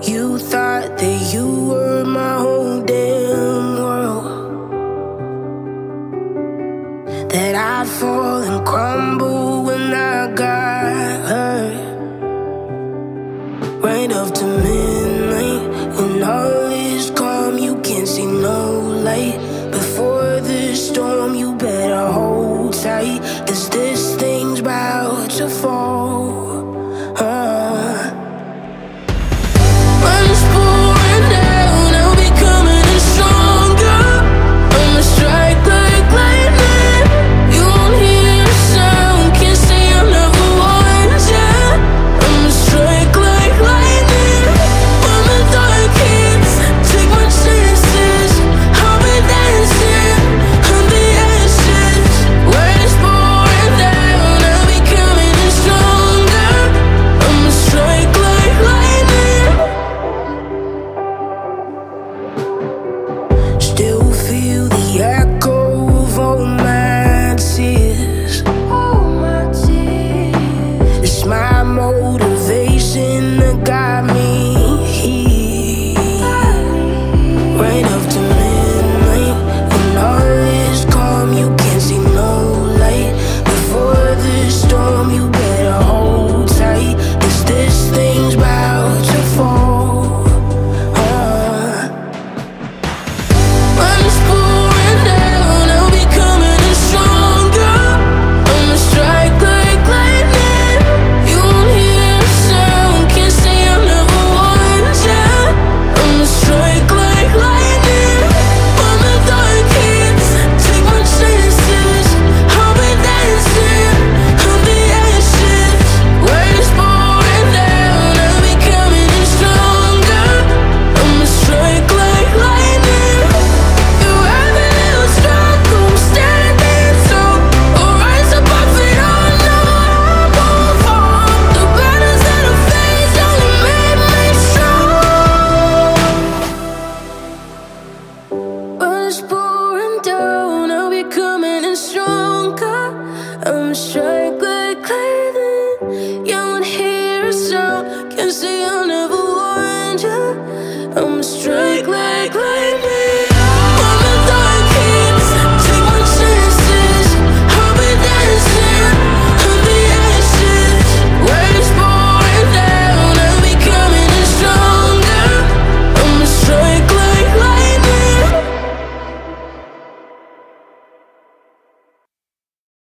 You thought that you were my whole damn world, that I'd fall and crumble when I got hurt. Right up to midnight, and all is calm, you can't see no light. Before the storm, you better hold tight, 'cause this thing's about to fall. When it's pouring down, I'll be coming in stronger. I'ma strike like lightning. You won't hear a sound, can't say I never warned ya. I'ma strike like lightning. When the dark hits, take my chances. I'll be dancing on the ashes. When it's pouring down, I'll be coming in stronger. I'ma strike like lightning. Still feel the echo of all my tears. It's my motivation that got me here. Right up to midnight, and all is calm, you can't see no light. Before the storm, you better hold tight, 'cause this thing's about to fall. When it's pouring down, I'll be coming in stronger. I'ma strike like lightning. You won't hear a sound, can't say I never warned ya. I'ma strike like lightning. When the dark hits, take my chances. I'll be dancing on the ashes. When it's pouring down, I'll be coming in stronger. I'ma strike like lightning. You have a little struggle, standing tall. I'll rise above it all, no, I won't fall. The battles that I face only made me strong. When it's pouring down, I'll be coming in stronger. I'ma strike like lightning. You won't hear a sound, can't say I never warned ya. I'ma strike like lightning.